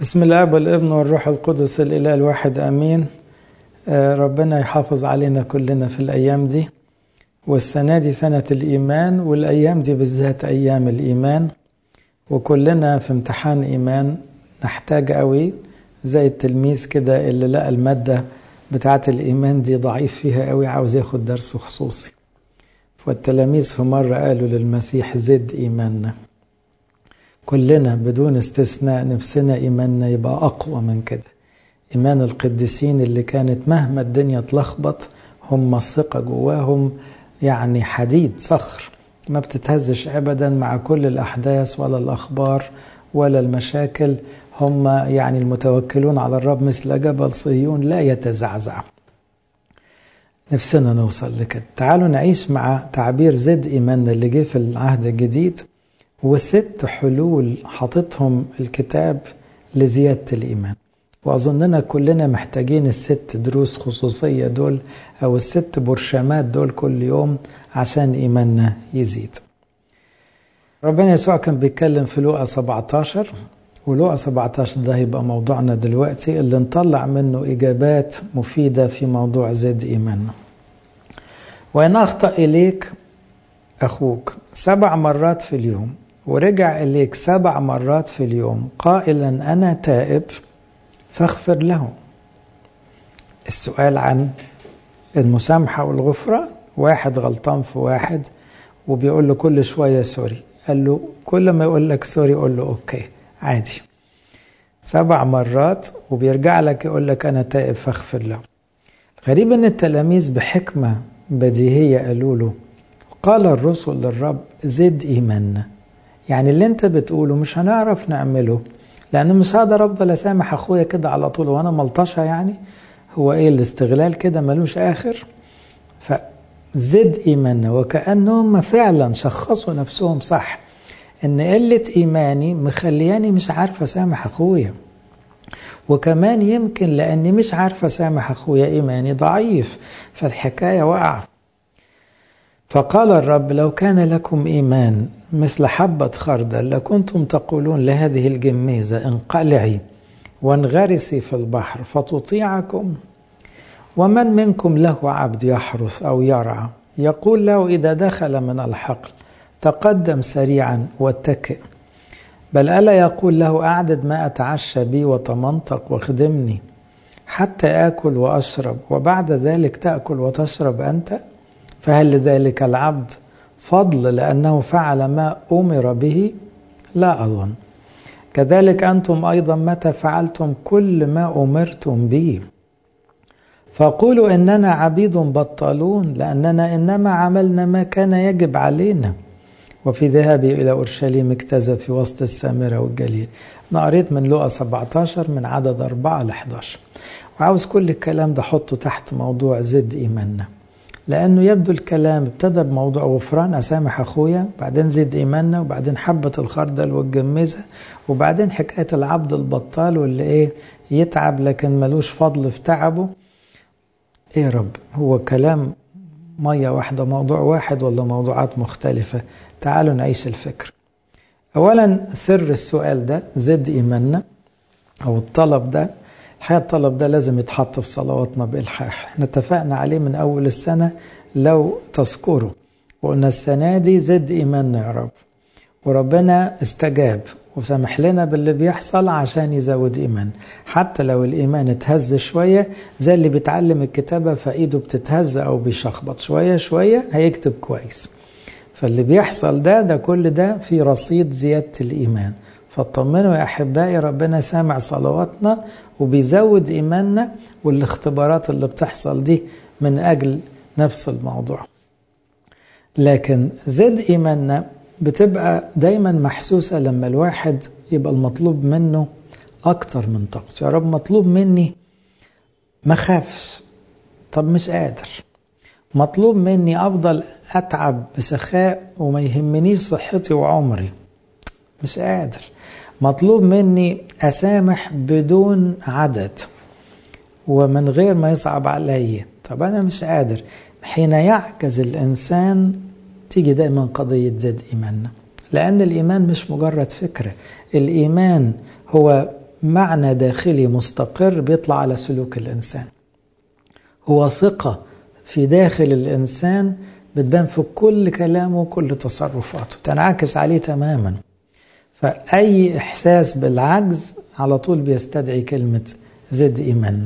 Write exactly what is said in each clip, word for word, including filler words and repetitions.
بسم الاب والابن والروح القدس الاله الواحد امين. آه ربنا يحافظ علينا كلنا في الايام دي، والسنه دي سنه الايمان، والايام دي بالذات ايام الايمان، وكلنا في امتحان ايمان نحتاج قوي زي التلميذ كده اللي لقى الماده بتاعه الايمان دي ضعيف فيها قوي، عاوز ياخد درس خصوصي. والتلاميذ في مره قالوا للمسيح زد ايماننا. كلنا بدون استثناء نفسنا إيماننا يبقى أقوى من كده. إيمان القديسين اللي كانت مهما الدنيا تلخبط هم الثقة جواهم، يعني حديد صخر ما بتتهزش أبدا مع كل الأحداث ولا الأخبار ولا المشاكل. هم يعني المتوكلون على الرب مثل جبل صهيون لا يتزعزع. نفسنا نوصل لكده. تعالوا نعيش مع تعبير زد إيماننا اللي جه في العهد الجديد، وست حلول حاطتهم الكتاب لزيادة الإيمان. وأظننا كلنا محتاجين الست دروس خصوصية دول أو الست برشامات دول كل يوم عشان إيماننا يزيد. ربنا يسوع كان بيتكلم في لوقا سبعتاشر، ولوقا سبعتاشر ده هيبقى موضوعنا دلوقتي اللي نطلع منه إجابات مفيدة في موضوع زد إيماننا. وإن أخطأ إليك أخوك سبع مرات في اليوم ورجع إليك سبع مرات في اليوم قائلا أنا تائب فاغفر له. السؤال عن المسامحة والغفران. واحد غلطان في واحد وبيقول له كل شوية سوري، قال له كل ما يقول لك سوري قول له أوكي عادي. سبع مرات وبيرجع لك يقول لك أنا تائب فاغفر له. غريب أن التلاميذ بحكمة بديهية قالوا له قال الرسل للرب زد إيماننا. يعني اللي انت بتقوله مش هنعرف نعمله، لأنه مش هقدر أفضل أسامح أخويا كده على طول وأنا ملطشة. يعني هو إيه الاستغلال كده ملوش آخر؟ فزد إيماننا. وكأنهم فعلا شخصوا نفسهم صح، إن قلة إيماني مخلياني مش عارف أسامح أخويا، وكمان يمكن لأني مش عارف أسامح أخويا إيماني ضعيف، فالحكاية وقع. فقال الرب لو كان لكم إيمان مثل حبة خردل لكنتم تقولون لهذه الجميزة انقلعي وانغرسي في البحر فتطيعكم. ومن منكم له عبد يحرث أو يرعى يقول له إذا دخل من الحقل تقدم سريعا واتكئ، بل ألا يقول له أعدد ما أتعشى بي وتمنطق واخدمني حتى آكل وأشرب وبعد ذلك تأكل وتشرب أنت؟ فهل لذلك العبد فضل لأنه فعل ما أمر به؟ لا أظن. كذلك أنتم أيضا متى فعلتم كل ما أمرتم به فقولوا إننا عبيد بطالون لأننا إنما عملنا ما كان يجب علينا. وفي ذهابي إلى أورشليم اكتزى في وسط السامرة والجليل. أنا قريت من لوقا سبعتاشر من عدد أربعة لإحدى عشر، وعاوز كل الكلام ده حطه تحت موضوع زد إيماننا، لأنه يبدو الكلام ابتدى بموضوع غفران أسامح أخويا، بعدين زد إيماننا، وبعدين حبة الخردل والجميزة، وبعدين حكاية العبد البطال واللي إيه يتعب لكن ملوش فضل في تعبه. إيه رب، هو كلام مية واحدة موضوع واحد ولا موضوعات مختلفة؟ تعالوا نعيش الفكر. أولا سر السؤال ده زد إيماننا أو الطلب ده، الحقيقة الطلب ده لازم يتحط في صلواتنا بإلحاح. احنا اتفقنا عليه من أول السنة لو تذكروا، وقلنا السنة دي زد إيماننا يا رب، وربنا استجاب وسمح لنا باللي بيحصل عشان يزود إيمان. حتى لو الإيمان اتهز شوية زي اللي بيتعلم الكتابة فإيده بتتهز أو بيشخبط شوية شوية هيكتب كويس. فاللي بيحصل ده ده كل ده في رصيد زيادة الإيمان. فاطمنوا يا أحبائي، ربنا سامع صلواتنا وبيزود إيماننا، والاختبارات اللي بتحصل دي من أجل نفس الموضوع. لكن زد إيماننا بتبقى دايما محسوسة لما الواحد يبقى المطلوب منه أكتر من طاقته. يا رب مطلوب مني ما خافش، طب مش قادر. مطلوب مني أفضل أتعب بسخاء وما يهمنيش صحتي وعمري، مش قادر. مطلوب مني أسامح بدون عدد ومن غير ما يصعب علي، طب أنا مش قادر. حين يعجز الإنسان تيجي دائما قضية زد إيماننا، لأن الإيمان مش مجرد فكرة. الإيمان هو معنى داخلي مستقر بيطلع على سلوك الإنسان. هو ثقة في داخل الإنسان بتبان في كل كلامه وكل تصرفاته، تنعكس عليه تماما. فأي إحساس بالعجز على طول بيستدعي كلمة زد إيماننا.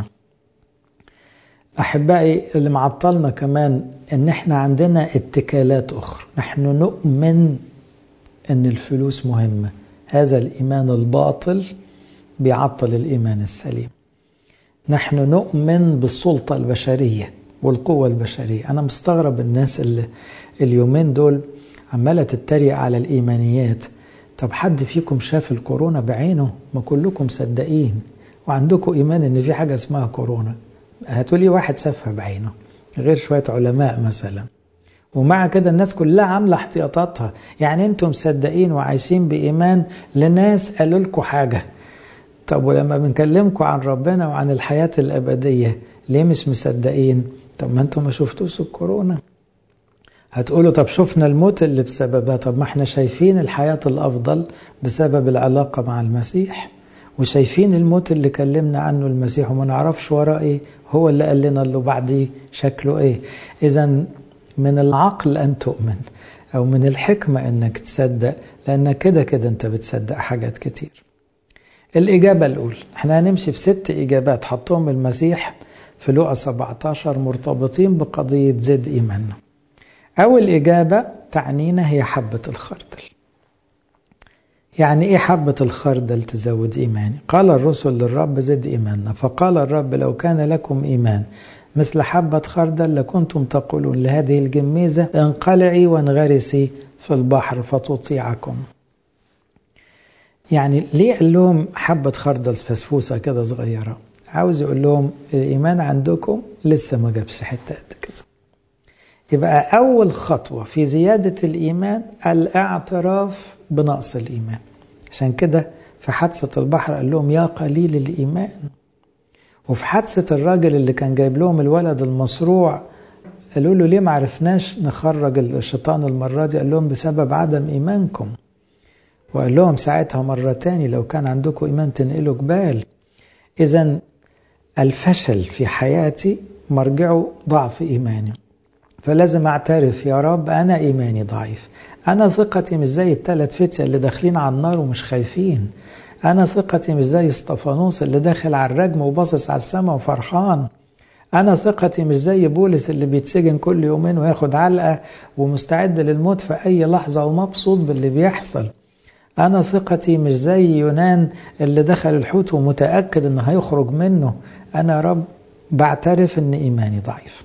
أحبائي، اللي معطلنا كمان إن إحنا عندنا اتكالات أخرى. نحن نؤمن إن الفلوس مهمة. هذا الإيمان الباطل بيعطل الإيمان السليم. نحن نؤمن بالسلطة البشرية والقوة البشرية. أنا مستغرب الناس اللي اليومين دول عمالة تتريق على الإيمانيات. طب حد فيكم شاف الكورونا بعينه؟ ما كلكم صدقين وعندكم إيمان إن في حاجة اسمها كورونا. هتقولي واحد شافها بعينه غير شوية علماء مثلا، ومع كده الناس كلها عاملة احتياطاتها. يعني انتم مصدقين وعايشين بإيمان لناس قالوا لكم حاجة. طب ولما بنكلمكم عن ربنا وعن الحياة الأبدية ليه مش مصدقين؟ طب ما انتم ما شفتوش الكورونا. هتقولوا طب شفنا الموت اللي بسببها. طب ما احنا شايفين الحياة الأفضل بسبب العلاقة مع المسيح، وشايفين الموت اللي كلمنا عنه المسيح وما نعرفش وراه ايه، هو اللي قال لنا اللي بعديه شكله ايه. إذن من العقل أن تؤمن، أو من الحكمة أنك تصدق، لأن كده كده أنت بتصدق حاجات كتير. الإجابة الأولى، احنا هنمشي في ست إجابات حطهم المسيح في لوقا سبعة عشر مرتبطين بقضية زد إيماننا. أول إجابة تعنينا هي حبة الخردل. يعني إيه حبة الخردل تزود إيماني؟ قال الرسل للرب زد إيماننا، فقال الرب لو كان لكم إيمان مثل حبة خردل لكنتم تقولون لهذه الجميزة انقلعي وانغرسي في البحر فتطيعكم. يعني ليه قال لهم حبة خردل فسفوسة كده صغيرة؟ عاوز يقول لهم الإيمان عندكم لسه ما جابش حتة قد كده. يبقى أول خطوة في زيادة الإيمان الاعتراف بنقص الإيمان. عشان كده في حادثة البحر قال لهم يا قليل الإيمان. وفي حادثة الراجل اللي كان جايب لهم الولد المصروع قالوا له ليه ما عرفناش نخرج الشيطان المرة دي؟ قال لهم بسبب عدم إيمانكم. وقال لهم ساعتها مرة تاني لو كان عندكم إيمان تنقلوا جبال. إذن الفشل في حياتي مرجعه ضعف إيماني، فلازم أعترف يا رب أنا إيماني ضعيف. أنا ثقتي مش زي الثلاث فتية اللي داخلين على النار ومش خايفين. أنا ثقتي مش زي اسطفانوس اللي داخل على الرجم وباصص على السماء وفرحان. أنا ثقتي مش زي بولس اللي بيتسجن كل يومين وياخد علقة ومستعد للموت في أي لحظة ومبسوط باللي بيحصل. أنا ثقتي مش زي يونان اللي دخل الحوت ومتأكد أنه هيخرج منه. أنا رب بعترف أن إيماني ضعيف،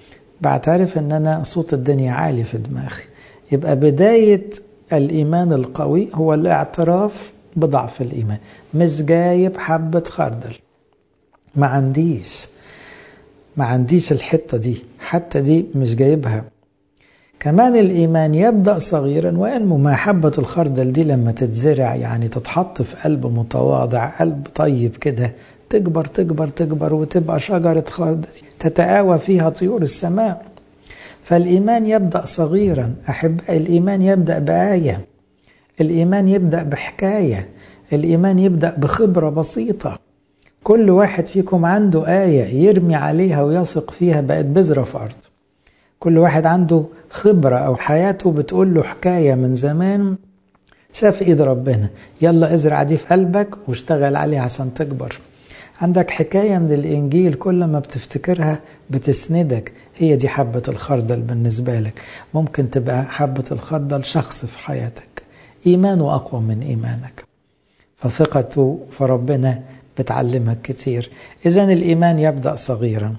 بعترف أن أنا صوت الدنيا عالي في دماغي. يبقى بداية الإيمان القوي هو الاعتراف بضعف الإيمان. مش جايب حبة خردل، ما عنديش ما عنديش الحتة دي، حتى دي مش جايبها. كمان الإيمان يبدأ صغيرا وينمو. ما حبة الخردل دي لما تتزرع يعني تتحط في قلب متواضع، قلب طيب كده، تكبر تكبر تكبر وتبقى شجرة خردل تتآوى فيها طيور السماء. فالإيمان يبدأ صغيرا. أحب الإيمان يبدأ بآية، الإيمان يبدأ بحكاية، الإيمان يبدأ بخبرة بسيطة. كل واحد فيكم عنده آية يرمي عليها ويثق فيها بقت بذرة في أرض. كل واحد عنده خبرة أو حياته بتقول له حكاية من زمان شاف إيد ربنا، يلا ازرع دي في قلبك واشتغل عليها عشان تكبر. عندك حكاية من الإنجيل كل ما بتفتكرها بتسندك. هي دي حبة الخردل بالنسبة لك. ممكن تبقى حبة الخردل شخص في حياتك إيمانه أقوى من إيمانك، فثقته في ربنا بتعلمك كتير. إذن الإيمان يبدأ صغيرا.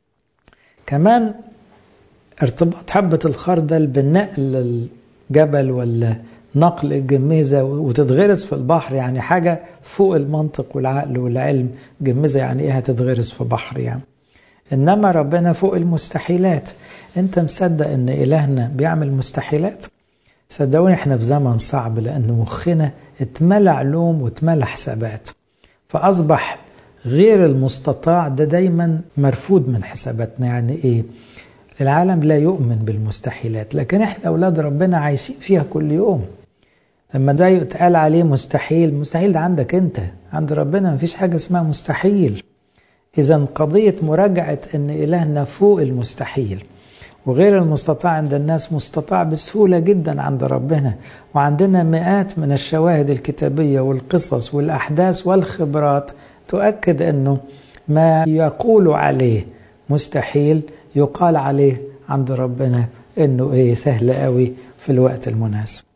كمان ارتباط حبة الخردل بالنقل الجبل ولا نقل الجميزة وتتغرس في البحر، يعني حاجة فوق المنطق والعقل والعلم. جميزة يعني ايه هتتغرس في بحر يعني؟ إنما ربنا فوق المستحيلات. انت مصدق ان إلهنا بيعمل مستحيلات؟ صدقوني احنا في زمن صعب، لأن مخنا اتملى علوم واتملى حسابات، فأصبح غير المستطاع ده دايما مرفوض من حساباتنا. يعني ايه؟ العالم لا يؤمن بالمستحيلات، لكن احنا أولاد ربنا عايشين فيها كل يوم. لما ده يتقال عليه مستحيل، مستحيل ده عندك انت، عند ربنا مفيش حاجة اسمها مستحيل. إذا قضية مراجعة أن إلهنا فوق المستحيل، وغير المستطاع عند الناس مستطاع بسهولة جدا عند ربنا. وعندنا مئات من الشواهد الكتابية والقصص والأحداث والخبرات تؤكد أنه ما يقول عليه مستحيل يقال عليه عند ربنا أنه إيه سهل قوي في الوقت المناسب.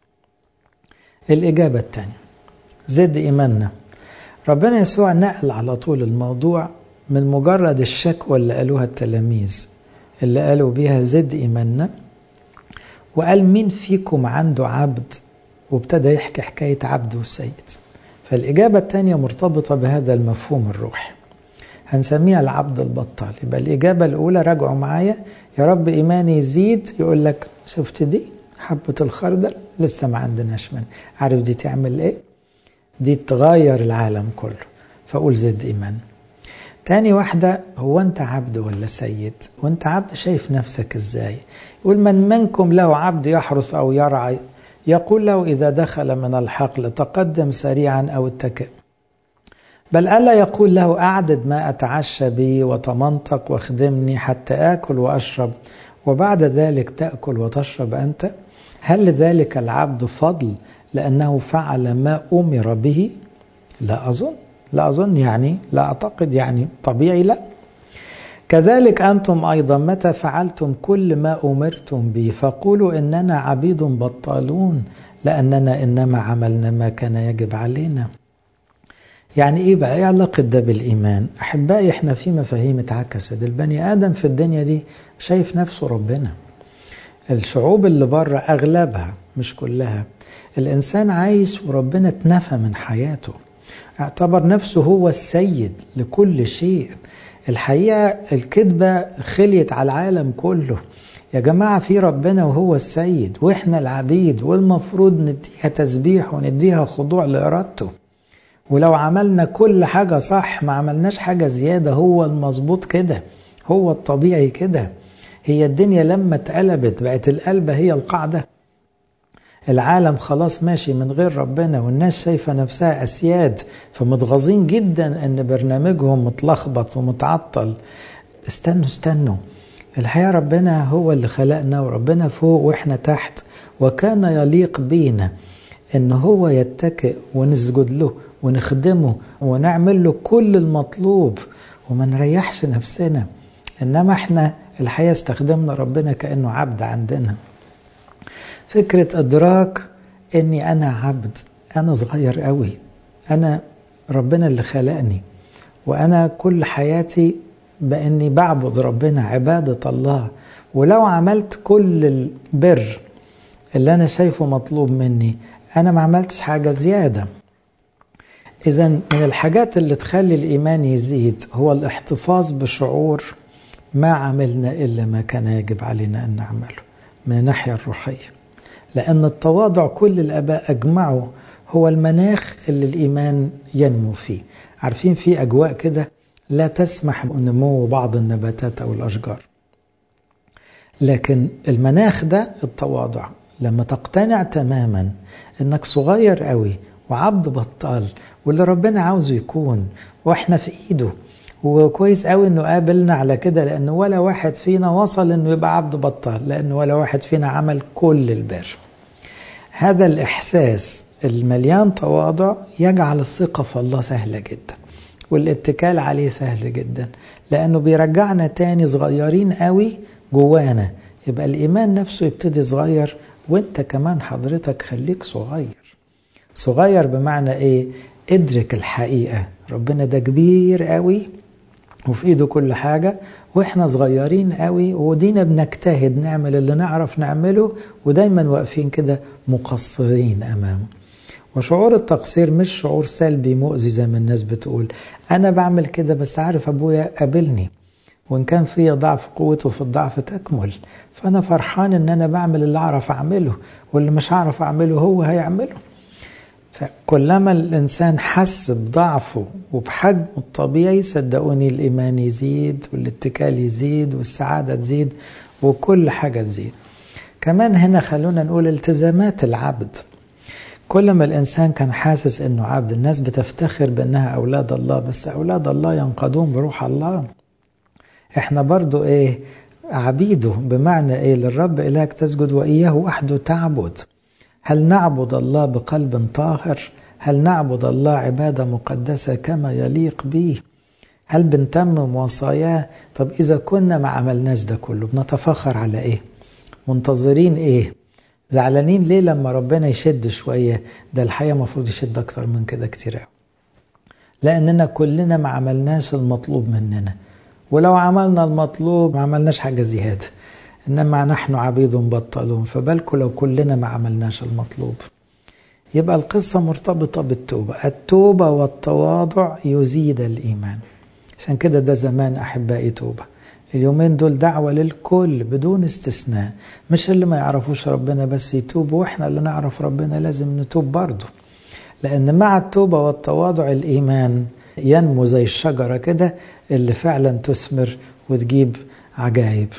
الإجابة الثانية، زد إيماننا. ربنا يسوع نقل على طول الموضوع من مجرد الشكوى اللي قالوها التلاميذ اللي قالوا بيها زد إيماننا، وقال مين فيكم عنده عبد، وابتدى يحكي حكاية عبد والسيد. فالإجابة الثانية مرتبطة بهذا المفهوم الروحي، هنسميها العبد البطال. يبقى الإجابة الأولى راجعوا معايا، يا رب إيماني يزيد، يقول لك شفت دي حبة الخردل لسه ما عندناش منها، عارف دي تعمل إيه؟ دي تغير العالم كله، فأقول زد إيمان. تاني واحدة، هو أنت عبد ولا سيد؟ وأنت عبد شايف نفسك إزاي؟ يقول من منكم له عبد يحرس أو يرعى يقول له إذا دخل من الحقل تقدم سريعا أو اتكئ، بل ألا يقول له أعدد ما أتعشى به وتمنطق واخدمني حتى آكل وأشرب وبعد ذلك تأكل وتشرب أنت؟ هل لذلك العبد فضل لأنه فعل ما أمر به؟ لا أظن، لا أظن يعني لا أعتقد يعني طبيعي لا. كذلك أنتم أيضا متى فعلتم كل ما أمرتم به فقولوا إننا عبيد بطالون لأننا إنما عملنا ما كان يجب علينا. يعني إيه بقى؟ إيه علاقة ده بالإيمان؟ أحبائي إحنا في مفاهيم اتعكست. البني آدم في الدنيا دي شايف نفسه ربنا. الشعوب اللي بره أغلبها مش كلها الإنسان عايش وربنا اتنفى من حياته، اعتبر نفسه هو السيد لكل شيء. الحقيقة الكذبة خليت على العالم كله. يا جماعة في ربنا وهو السيد وإحنا العبيد، والمفروض نديها تسبيح ونديها خضوع لإرادته. ولو عملنا كل حاجة صح، ما عملناش حاجة زيادة، هو المظبوط كده، هو الطبيعي كده. هي الدنيا لما اتقلبت بقت القلبة هي القاعدة. العالم خلاص ماشي من غير ربنا والناس شايفة نفسها أسياد، فمتغاظين جدا أن برنامجهم متلخبط ومتعطل. استنوا استنوا، الحقيقة ربنا هو اللي خلقنا، وربنا فوق وإحنا تحت، وكان يليق بينا أن هو يتكئ ونسجد له ونخدمه ونعمل له كل المطلوب وما نريحش نفسنا. إنما إحنا الحقيقة استخدمنا ربنا كأنه عبد عندنا. فكرة إدراك أني أنا عبد، أنا صغير قوي، أنا ربنا اللي خلقني، وأنا كل حياتي بأني بعبد ربنا عبادة الله، ولو عملت كل البر اللي أنا شايفه مطلوب مني أنا ما عملتش حاجة زيادة. إذن من الحاجات اللي تخلي الإيمان يزيد هو الاحتفاظ بشعور ما عملنا إلا ما كان يجب علينا أن نعمله من الناحية الروحية، لأن التواضع كل الآباء أجمعوا هو المناخ اللي الإيمان ينمو فيه. عارفين في أجواء كده لا تسمح بنمو بعض النباتات أو الأشجار، لكن المناخ ده التواضع. لما تقتنع تماما أنك صغير قوي وعبد بطال واللي ربنا عاوزه يكون وإحنا في إيده، وكويس قوي أنه قابلنا على كده، لأنه ولا واحد فينا وصل أنه يبقى عبد بطال، لأنه ولا واحد فينا عمل كل البر. هذا الإحساس المليان تواضع يجعل الثقة في الله سهلة جدا، والاتكال عليه سهل جدا، لأنه بيرجعنا تاني صغيرين قوي جوانا. يبقى الإيمان نفسه يبتدي صغير، وانت كمان حضرتك خليك صغير. صغير بمعنى ايه؟ ادرك الحقيقة، ربنا ده كبير قوي وفي ايده كل حاجة، واحنا صغيرين قوي ودينا بنجتهد نعمل اللي نعرف نعمله، ودايما واقفين كده مقصرين امامه. وشعور التقصير مش شعور سلبي مؤذي زي ما الناس بتقول. انا بعمل كده بس عارف ابويا قابلني، وإن كان في ضعف قوته في الضعف تكمل، فأنا فرحان إن أنا بعمل اللي أعرف أعمله، واللي مش أعرف أعمله هو هيعمله. فكلما الإنسان حس بضعفه وبحجمه الطبيعي صدقوني الإيمان يزيد والاتكال يزيد والسعادة تزيد وكل حاجة تزيد. كمان هنا خلونا نقول التزامات العبد. كل ما الإنسان كان حاسس أنه عبد، الناس بتفتخر بأنها أولاد الله، بس أولاد الله ينقضون بروح الله. إحنا برضو إيه؟ عبيده، بمعنى إيه؟ للرب إلهك تسجد وإياه وحده تعبد. هل نعبد الله بقلب طاهر؟ هل نعبد الله عبادة مقدسة كما يليق به؟ هل بنتمم وصاياه؟ طب إذا كنا ما عملناش ده كله بنتفخر على إيه؟ منتظرين إيه؟ زعلانين ليه لما ربنا يشد شوية؟ ده الحقيقة مفروض يشد أكتر من كده كتير، لأننا كلنا ما عملناش المطلوب مننا، ولو عملنا المطلوب ما عملناش حاجة زيادة، إنما نحن عبيد بطلون، فبالكم لو كلنا ما عملناش المطلوب. يبقى القصة مرتبطة بالتوبة. التوبة والتواضع يزيد الإيمان. عشان كده ده زمان أحبائي توبة. اليومين دول دعوة للكل بدون استثناء، مش اللي ما يعرفوش ربنا بس يتوبوا، وإحنا اللي نعرف ربنا لازم نتوب برضه، لأن مع التوبة والتواضع الإيمان ينمو زي الشجرة كده اللي فعلا تثمر وتجيب عجائب.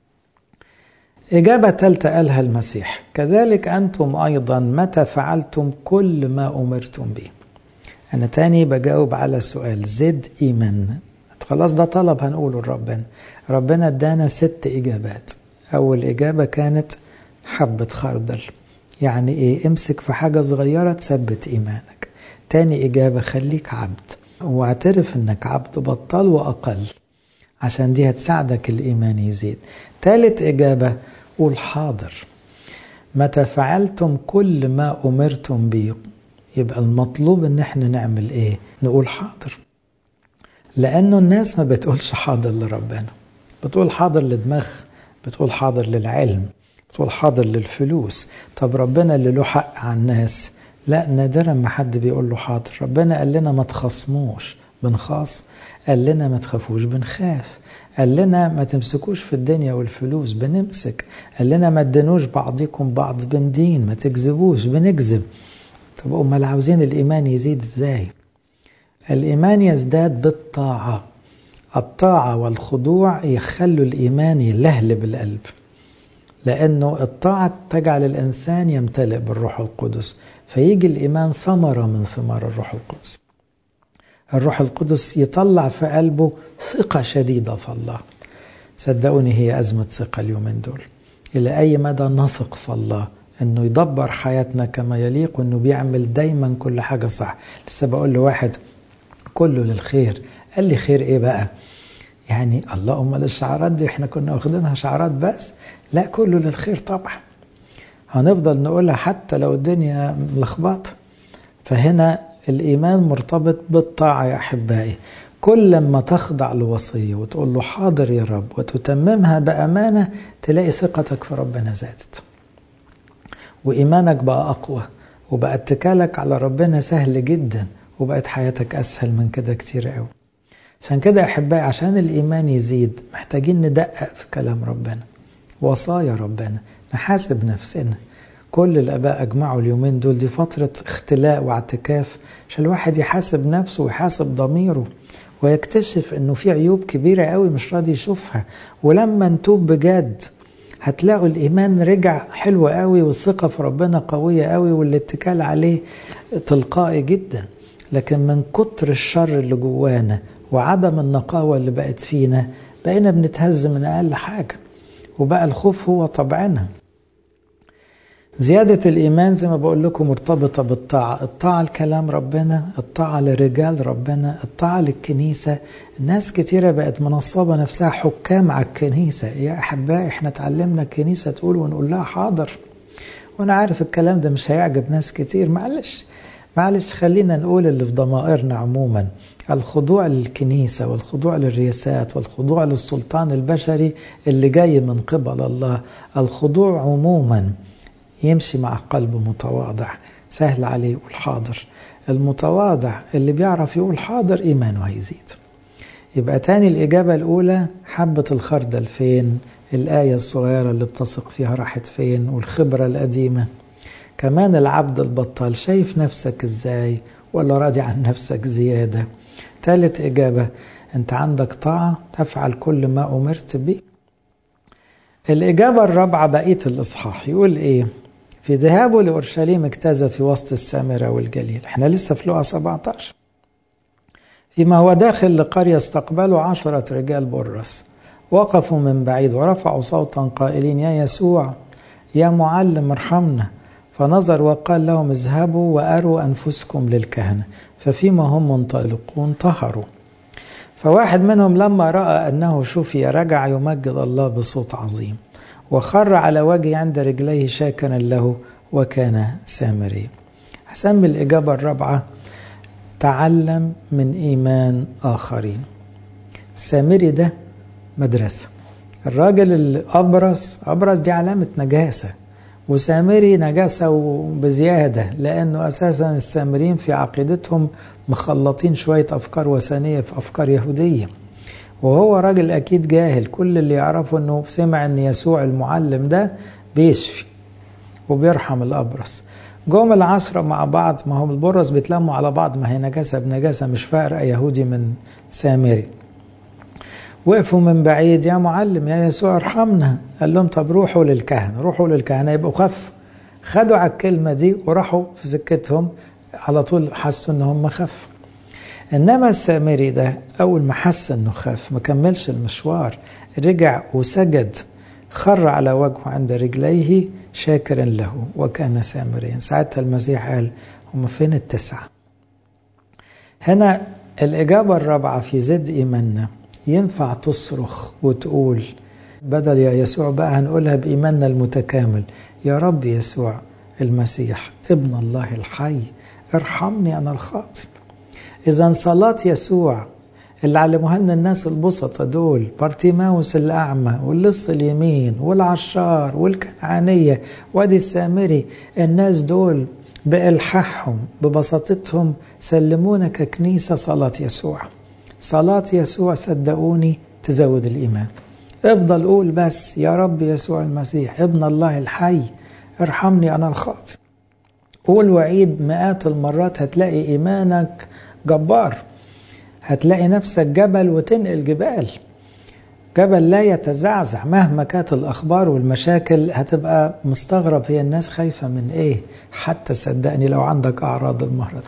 إجابة ثالثة قالها المسيح: كذلك أنتم أيضا متى فعلتم كل ما أمرتم به. أنا تاني بجاوب على سؤال زد إيمان. خلاص ده طلب هنقوله لربنا. ربنا ادانا ست إجابات. أول إجابة كانت حبة خردل، يعني إيه؟ امسك في حاجة صغيرة تثبت إيمانك. تاني إجابة خليك عبد واعترف إنك عبد، بطل وأقل، عشان دي هتساعدك الإيمان يزيد. تالت إجابة قول حاضر. متى فعلتم كل ما أمرتم به، يبقى المطلوب إن احنا نعمل إيه؟ نقول حاضر. لأنه الناس ما بتقولش حاضر لربنا، بتقول حاضر لدماغ، بتقول حاضر للعلم، بتقول حاضر للفلوس. طب ربنا اللي له حق على الناس؟ لا، نادرا ما حد بيقول له حاضر. ربنا قال لنا ما تخصموش، بنخاص. قال لنا ما تخافوش، بنخاف. قال لنا ما تمسكوش في الدنيا والفلوس، بنمسك. قال لنا ما تدينوش بعضكم بعض، بندين. ما تكذبوش، بنكذب. طب امال عاوزين الإيمان يزيد ازاي؟ الإيمان يزداد بالطاعة. الطاعة والخضوع يخلوا الإيمان يلهلب القلب، لأنه الطاعة تجعل الإنسان يمتلئ بالروح القدس، فيجي الإيمان ثمرة من ثمار الروح القدس. الروح القدس يطلع في قلبه ثقة شديدة في الله. صدقوني هي أزمة ثقة اليومين دول. إلى أي مدى نثق في الله أنه يدبر حياتنا كما يليق، وأنه بيعمل دايما كل حاجة صح. لسه بقول لواحد كله للخير، قال لي خير إيه بقى؟ يعني اللهم للشعارات دي احنا كنا واخدينها شعارات بس. لا، كله للخير طبعا، هنفضل نقولها حتى لو الدنيا ملخبطة. فهنا الإيمان مرتبط بالطاعة يا أحبائي. كل ما تخضع لوصية وتقول له حاضر يا رب وتتممها بأمانة، تلاقي ثقتك في ربنا زادت، وإيمانك بقى أقوى، وبقى اتكالك على ربنا سهل جدا، وبقت حياتك أسهل من كده كتير قوي. عشان كده أحبائي، عشان الإيمان يزيد محتاجين ندقق في كلام ربنا، وصايا ربنا، نحاسب نفسنا. كل الآباء أجمعوا اليومين دول دي فترة اختلاء واعتكاف، عشان الواحد يحاسب نفسه ويحاسب ضميره، ويكتشف أنه في عيوب كبيرة قوي مش راضي يشوفها. ولما نتوب بجد هتلاقوا الإيمان رجع حلو قوي، والثقة في ربنا قوية قوي، والاتكال عليه تلقائي جدا. لكن من كتر الشر اللي جوانا وعدم النقاوة اللي بقت فينا، بقينا بنتهز من أقل حاجة، وبقى الخوف هو طبعنا. زيادة الإيمان زي ما بقول لكم مرتبطة بالطاعة. الطاعة لكلام ربنا، الطاعة لرجال ربنا، الطاعة للكنيسة. الناس كتيرة بقت منصبة نفسها حكام على الكنيسة. يا أحبائي، احنا تعلمنا الكنيسة تقول ونقول لها حاضر. وأنا عارف الكلام ده مش هيعجب ناس كتير، معلش معلش خلينا نقول اللي في ضمائرنا عموما. الخضوع للكنيسة والخضوع للرياسات والخضوع للسلطان البشري اللي جاي من قبل الله، الخضوع عموما يمشي مع قلب متواضع سهل عليه يقول حاضر. المتواضع اللي بيعرف يقول حاضر إيمانه هيزيد. يبقى تاني الإجابة الأولى حبة الخردل فين؟ الآية الصغيرة اللي بتثق فيها راحت فين؟ والخبرة القديمة. كمان العبد البطال شايف نفسك ازاي، ولا راضي عن نفسك زيادة؟ ثالث إجابة أنت عندك طاعة تفعل كل ما أمرت به. الإجابة الرابعة بقية الإصحاح يقول إيه؟ في ذهابه لأورشليم اجتاز في وسط السامرة والجليل. احنا لسه في لقا سبعة عشر. فيما هو داخل لقرية استقبلوا عشرة رجال برص، وقفوا من بعيد ورفعوا صوتا قائلين: يا يسوع يا معلم ارحمنا. فنظر وقال لهم: اذهبوا وأروا أنفسكم للكهنة. ففيما هم منطلقون طهروا. فواحد منهم لما رأى أنه شفي رجع يمجد الله بصوت عظيم، وخر على وجهه عند رجليه شاكرا له، وكان سامريا. هسمي الإجابة الرابعة: تعلم من إيمان آخرين. السامري ده مدرسة. الراجل الأبرص، أبرص دي علامة نجاسة، وسامري نجاسة وبزيادة، لأنه أساسا السامريين في عقيدتهم مخلطين شوية أفكار وثنية في أفكار يهودية، وهو راجل أكيد جاهل. كل اللي يعرفه أنه سمع أن يسوع المعلم ده بيشفي وبيرحم الأبرص. جم العشرة مع بعض، ما هم البرص بيتلموا على بعض، ما هي نجاسة بنجاسة، مش فارقة يهودي من سامري. وقفوا من بعيد: يا معلم يا يسوع ارحمنا. قال لهم: طب روحوا للكهنة، روحوا للكهنة يبقوا خف. خدوا على الكلمة دي وراحوا في سكتهم، على طول حسوا ان هم خف. انما السامري ده اول ما حس انه خف ما كملش المشوار، رجع وسجد، خر على وجهه عند رجليه شاكرا له، وكان سامريا. ساعتها المسيح قال: هم فين التسعة؟ هنا الإجابة الرابعة في زد إيماننا. ينفع تصرخ وتقول بدل يا يسوع بقى هنقولها بإيماننا المتكامل: يا رب يسوع المسيح ابن الله الحي ارحمني أنا الخاطئ. إذا صلاة يسوع اللي علموها لنا الناس البسطة دول، بارتيماوس الأعمى واللص اليمين والعشار والكنعانية وادي السامري، الناس دول بإلحاحهم ببساطتهم سلمونا ككنيسة صلاة يسوع. صلاة يسوع صدقوني تزود الإيمان. افضل قول بس: يا رب يسوع المسيح ابن الله الحي ارحمني أنا الخاطئ. قول وعيد مئات المرات، هتلاقي إيمانك جبار، هتلاقي نفسك جبل وتنقل جبال. جبل لا يتزعزع مهما كانت الأخبار والمشاكل. هتبقى مستغرب هي الناس خايفة من إيه، حتى صدقني لو عندك أعراض المرض،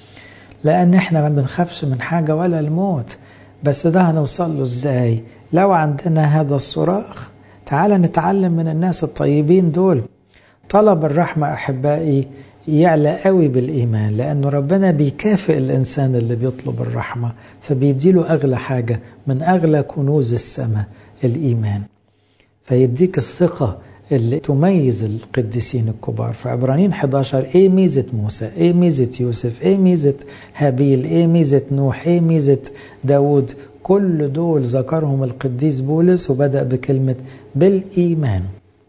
لأن إحنا ما بنخافش من حاجة ولا الموت. بس ده هنوصل له إزاي؟ لو عندنا هذا الصراخ. تعال نتعلم من الناس الطيبين دول. طلب الرحمة أحبائي يعلى قوي بالإيمان، لأنه ربنا بيكافئ الإنسان اللي بيطلب الرحمة، فبيديله أغلى حاجة من أغلى كنوز السماء، الإيمان. فيديك الثقة اللي تميز القديسين الكبار. في عبرانيين إحدى عشر: إيه ميزة موسى، إيه ميزة يوسف، إيه ميزة هابيل، إيه ميزة نوح، إيه ميزة داود. كل دول ذكرهم القديس بولس، وبدأ بكلمة بالإيمان.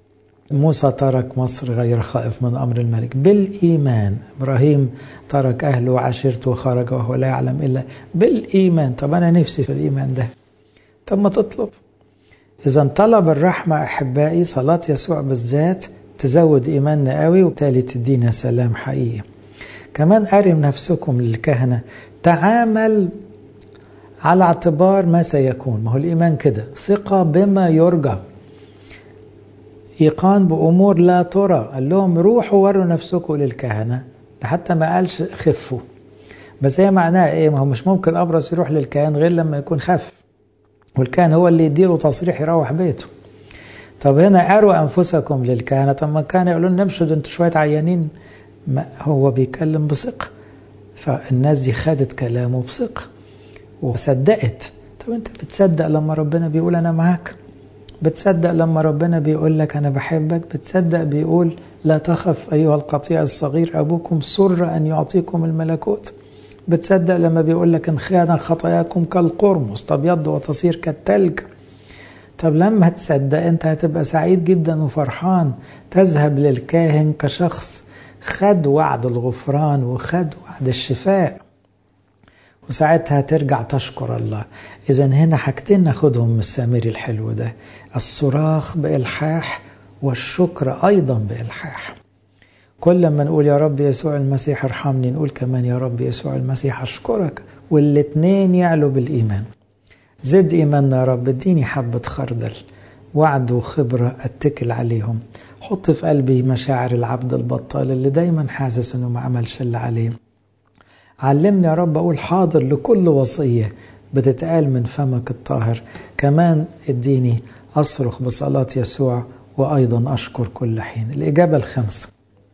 موسى ترك مصر غير خائف من أمر الملك بالإيمان. إبراهيم ترك أهله وعشيرته وخرج وهو لا يعلم إلا بالإيمان. طب أنا نفسي في الإيمان ده، طب ما تطلب. إذا طلب الرحمة أحبائي، صلاة يسوع بالذات تزود إيماننا قوي، وبالتالي تدينا سلام حقيقي. كمان أرم نفسكم للكهنة، تعامل على اعتبار ما سيكون. ما هو الإيمان كده، ثقة بما يرجى، إيقان بأمور لا ترى. قال لهم روحوا وروا نفسكم للكهنة، ده حتى ما قالش خفوا. بس هي معناها إيه؟ ما هو مش ممكن أبرص يروح للكهن غير لما يكون خف، والكهن هو اللي يديله تصريح يروح بيته. طب هنا أروا أنفسكم للكهنة، طب ما كان يقولون نمشوا ده انتوا شوية عيانين. ما هو بيكلم بثقة، فالناس دي خدت كلامه بثقة وصدقت. طب انت بتصدق لما ربنا بيقول أنا معاك؟ بتصدق لما ربنا بيقول لك أنا بحبك؟ بتصدق بيقول لا تخف أيها القطيع الصغير أبوكم سر أن يعطيكم الملكوت؟ بتصدق لما بيقول لك إن خان خطاياكم كالقرمز تبيض وتصير كالتلج؟ طب لما تصدق أنت هتبقى سعيد جدا وفرحان، تذهب للكاهن كشخص خد وعد الغفران وخد وعد الشفاء، وساعتها ترجع تشكر الله. إذا هنا حاجتين ناخدهم من السامري الحلو ده: الصراخ بإلحاح، والشكر أيضا بإلحاح. كل ما نقول يا رب يسوع المسيح ارحمني، نقول كمان يا رب يسوع المسيح أشكرك، والاتنين يعلوا بالإيمان. زد إيماننا يا رب، اديني حبة خردل وعد وخبرة أتكل عليهم. حط في قلبي مشاعر العبد البطال اللي دايما حاسس أنه ما عملش اللي عليه. علمني يا رب أقول حاضر لكل وصية بتتقال من فمك الطاهر. كمان اديني أصرخ بصلاة يسوع وأيضا أشكر كل حين. الإجابة الخمسة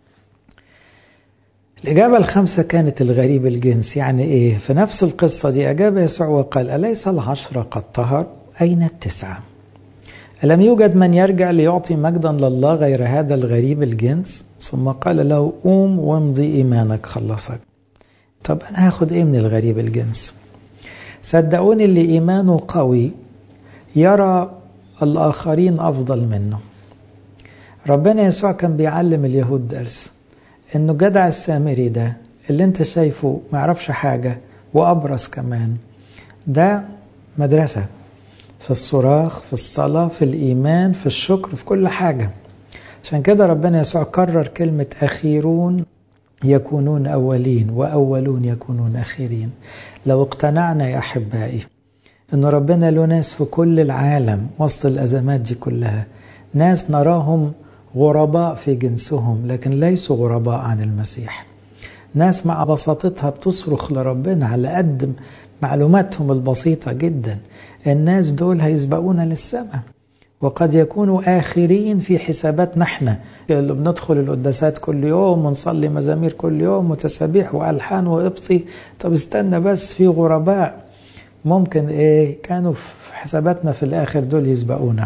الإجابة الخمسة كانت الغريب الجنس. يعني إيه؟ في نفس القصة دي أجاب يسوع وقال أليس العشرة قد طهر؟ أين التسعة؟ ألم يوجد من يرجع ليعطي مجدا لله غير هذا الغريب الجنس؟ ثم قال له قوم وامضي إيمانك خلصك. طب أنا هاخد إيه من الغريب الجنس؟ صدقوني اللي إيمانه قوي يرى الآخرين أفضل منه. ربنا يسوع كان بيعلم اليهود درس، إنه جدع السامري ده اللي انت شايفه ما يعرفش حاجة وأبرص كمان، ده مدرسة في الصراخ، في الصلاة، في الإيمان، في الشكر، في كل حاجة. عشان كده ربنا يسوع كرر كلمة أخيرون يكونون أولين وأولون يكونون أخيرين. لو اقتنعنا يا أحبائي أن ربنا له ناس في كل العالم وسط الأزمات دي كلها، ناس نراهم غرباء في جنسهم لكن ليسوا غرباء عن المسيح، ناس مع بساطتها بتصرخ لربنا على قد معلوماتهم البسيطة جدا، الناس دول هيسبقونا للسماء وقد يكونوا آخرين في حساباتنا احنا اللي بندخل القداسات كل يوم ونصلي مزامير كل يوم وتسابيح وألحان وإبصي. طب استنى بس، في غرباء ممكن ايه كانوا في حساباتنا في الآخر دول يسبقونا.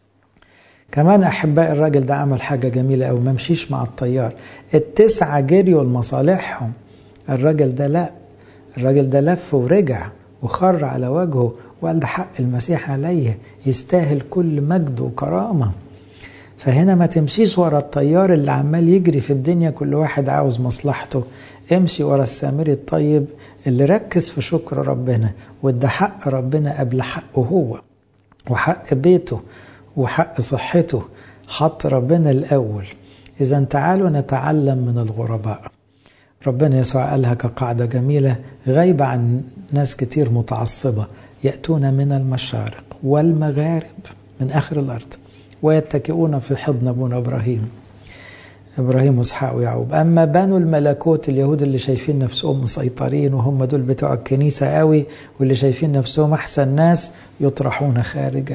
كمان أحباء الراجل ده عمل حاجة جميلة أو ما مشيش مع الطيار. التسعة جريوا لمصالحهم، الراجل ده لا، الراجل ده لف ورجع وخر على وجهه وقال ده حق المسيح عليه، يستاهل كل مجد وكرامة. فهنا ما تمشيش ورا الطيار اللي عمال يجري في الدنيا كل واحد عاوز مصلحته، امشي ورا السامري الطيب اللي ركز في شكر ربنا وده حق ربنا قبل حقه هو وحق بيته وحق صحته، حط ربنا الأول. إذا تعالوا نتعلم من الغرباء. ربنا يسوع قالها كقاعدة جميلة غايبة عن ناس كتير متعصبة، يأتون من المشارق والمغارب من آخر الأرض ويتكئون في حضن أبونا إبراهيم إبراهيم وإسحاق ويعقوب. أما بنو الملكوت اليهود اللي شايفين نفسهم مسيطرين وهم دول بتوع الكنيسة قوي واللي شايفين نفسهم أحسن ناس يطرحون خارجا.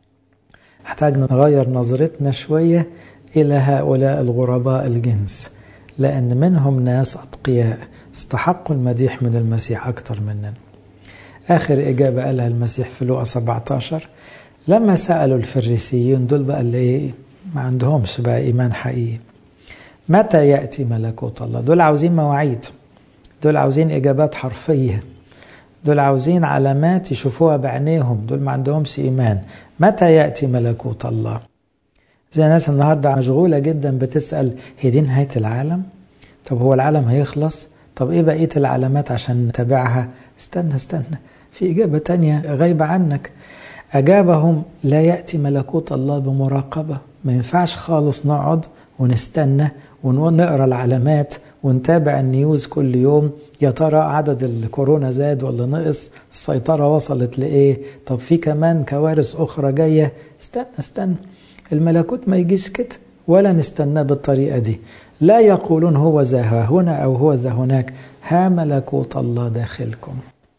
محتاج نغير نظرتنا شوية إلى هؤلاء الغرباء الجنس، لأن منهم ناس أتقياء استحقوا المديح من المسيح أكتر مننا. آخر إجابة قالها المسيح في لوقا سبعة عشر لما سألوا الفريسيين دول بقى اللي ما عندهمش بقى إيمان حقيقي، متى يأتي ملكوت الله؟ دول عاوزين مواعيد، دول عاوزين إجابات حرفية، دول عاوزين علامات يشوفوها بعينيهم، دول ما عندهمش إيمان. متى يأتي ملكوت الله؟ زي ناس النهاردة مشغولة جدا بتسأل هي دي نهاية العالم؟ طب هو العالم هيخلص؟ طب إيه بقية العلامات عشان نتابعها؟ استنى استنى، في إجابة تانية غايبة عنك. أجابهم لا يأتي ملكوت الله بمراقبة. ما ينفعش خالص نقعد ونستنى ونقرأ العلامات ونتابع النيوز كل يوم، يا ترى عدد الكورونا زاد ولا نقص، السيطرة وصلت لإيه، طب في كمان كوارث أخرى جاية. استنى استنى، الملكوت ما يجيش كده ولا نستنى بالطريقة دي. لا يقولون هو ذا هنا أو هو ذا هناك، ها ملكوت الله داخلكم.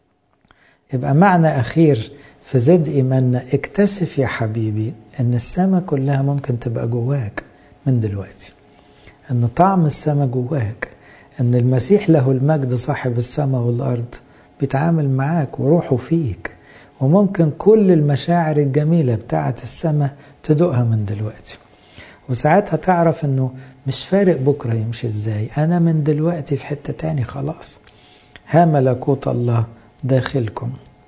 يبقى معنى أخير في زد إيماننا، اكتشف يا حبيبي أن السماء كلها ممكن تبقى جواك من دلوقتي، أن طعم السماء جواك، أن المسيح له المجد صاحب السماء والأرض بيتعامل معاك وروحه فيك، وممكن كل المشاعر الجميلة بتاعة السماء تدوقها من دلوقتي. وساعتها تعرف أنه مش فارق بكرة يمشي إزاي، أنا من دلوقتي في حتة تاني خلاص. ها ملكوت الله داخلكم.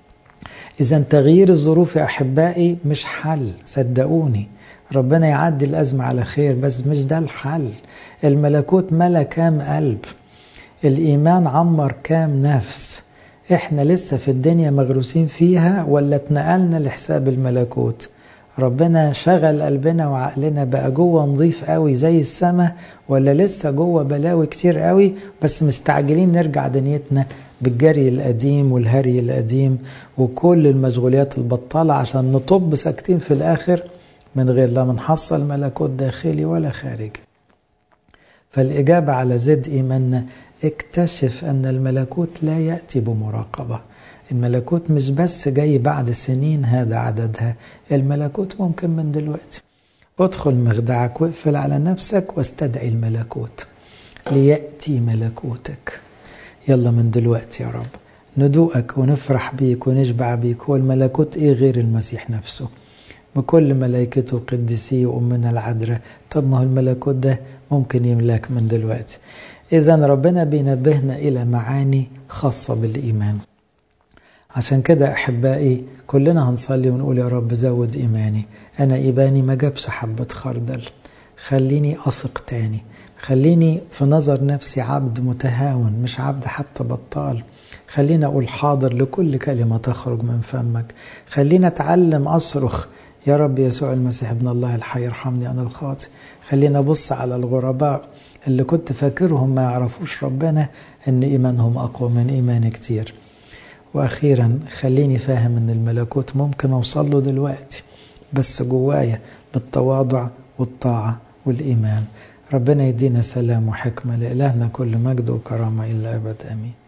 إذا تغيير الظروف يا أحبائي مش حل، صدقوني ربنا يعدي الأزمة على خير، بس مش ده الحل. الملكوت ملا كام قلب، الإيمان عمر كام نفس، إحنا لسه في الدنيا مغروسين فيها ولا اتنقلنا لحساب الملكوت؟ ربنا شغل قلبنا وعقلنا بقى جوه نظيف قوي زي السماء، ولا لسه جوه بلاوي كتير قوي بس مستعجلين نرجع دنيتنا بالجري القديم والهري القديم وكل المشغوليات البطالة عشان نطب ساكتين في الآخر من غير لا منحصل ملكوت داخلي ولا خارجي. فالإجابة على زد إيماننا: اكتشف أن الملكوت لا يأتي بمراقبة. الملكوت مش بس جاي بعد سنين هذا عددها، الملكوت ممكن من دلوقتي. ادخل مخدعك واقفل على نفسك واستدعي الملكوت. ليأتي ملكوتك. يلا من دلوقتي يا رب ندوقك ونفرح بيك ونشبع بيك. هو الملكوت ايه غير المسيح نفسه بكل ملائكته وقديسيه وأمنا العذراء؟ طب ما هو الملكوت ده ممكن يملاك من دلوقتي. إذن ربنا بينبهنا إلى معاني خاصة بالإيمان. عشان كده أحبائي كلنا هنصلي ونقول: يا رب زود إيماني. أنا إيماني ما جابش حبة خردل، خليني أثق تاني، خليني في نظر نفسي عبد متهاون مش عبد حتى بطال. خلينا أقول حاضر لكل كلمة تخرج من فمك. خلينا أتعلم أصرخ: يا رب يسوع المسيح ابن الله الحي ارحمني أنا الخاطئ. خلينا أبص على الغرباء اللي كنت فاكرهم ما يعرفوش ربنا إن إيمانهم أقوى من إيماني كتير. وأخيرا خليني فاهم إن الملكوت ممكن أوصل له دلوقتي بس جوايا بالتواضع والطاعة والإيمان. ربنا يدينا سلام وحكمة. لإلهنا كل مجد وكرامة إلا أبد. آمين.